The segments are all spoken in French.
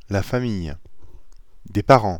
la famille, des parents,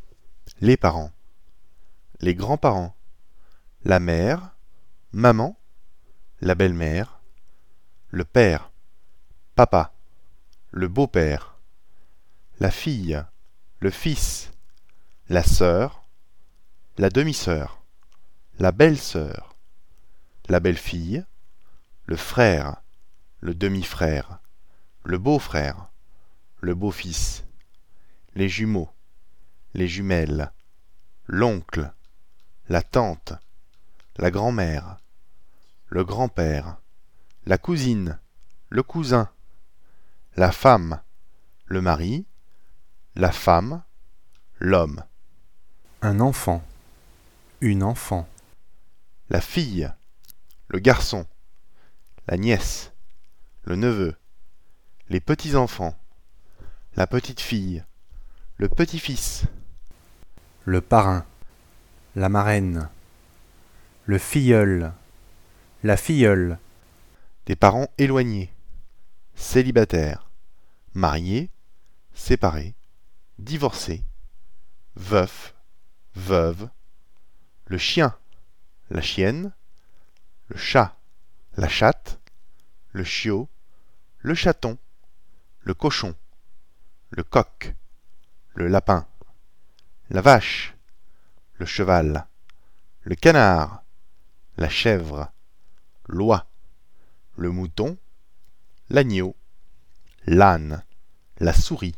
les grands-parents, la mère, maman, la belle-mère, le père, papa, le beau-père, la fille, le fils, la sœur, la demi-sœur, la belle-sœur, la belle-fille, le frère, le demi-frère, le beau-frère, le beau-fils, les jumeaux, les jumelles, l'oncle, la tante, la grand-mère, le grand-père, la cousine, le cousin, la femme, le mari, la femme, l'homme, Un enfant, une enfant, la fille, le garçon, la nièce, le neveu, les petits-enfants, la petite-fille, le petit-fils, le parrain, la marraine, le filleul, la filleule, des parents éloignés, célibataires, mariés, séparés, divorcés, veufs, veuves, le chien, la chienne, le chat, la chatte, le chiot, le chaton, le cochon, le coq, le lapin, la vache, le cheval, le canard, la chèvre, l'oie, le mouton, l'agneau, l'âne, la souris,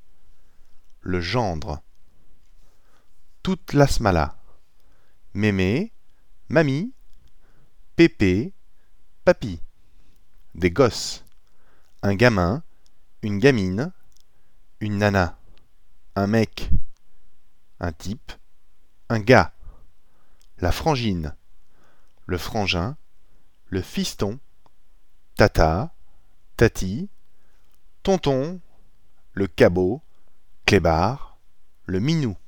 le gendre, toute la smala, mémé, mamie, pépé, papy, des gosses, un gamin, une gamine, une nana, un mec, un type, un gars, la frangine, le frangin, le fiston, tata, tati, tonton, le cabot, clébard, le minou.